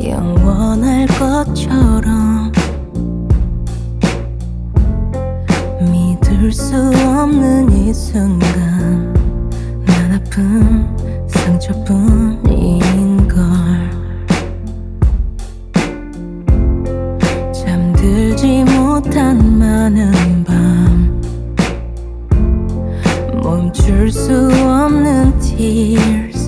영원할 것처럼 믿을 수 없는 이 순간 난 아픈 상처뿐인걸. 잠들지 못한 많은 밤 멈출 수 없는 tears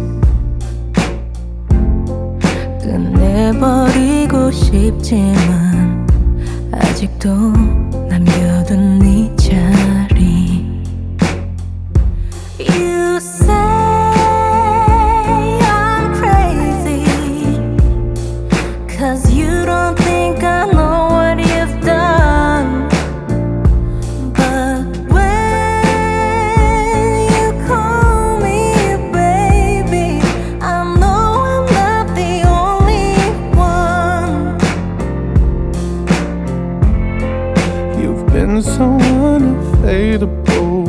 끝내버리고 싶지만 아직도 남겨둔 네 자리. You say I'm crazy Cause you don't think I know what you've done. But when you call me baby I know I'm not the only one. You've been so unavailable.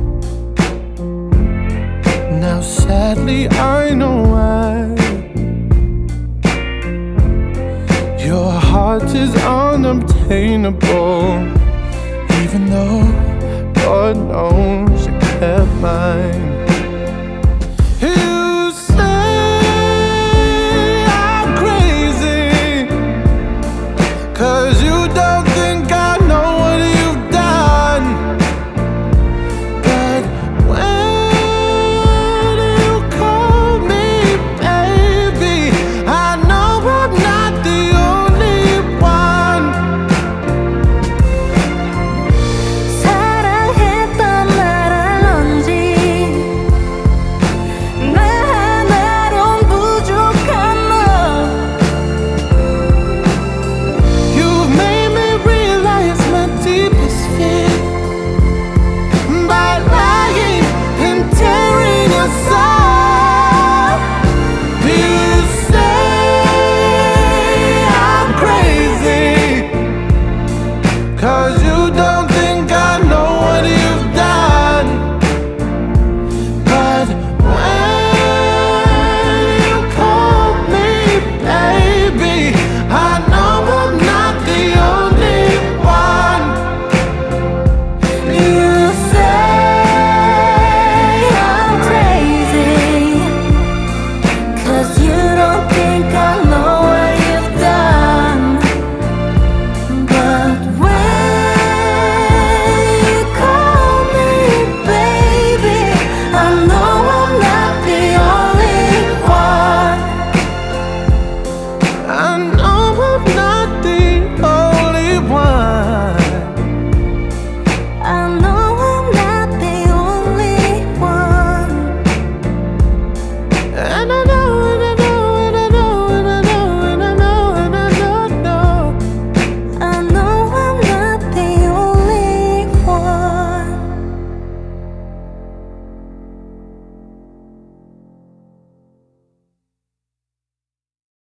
Now sadly I know why. Your heart is unobtainable, even though God knows you kept mine.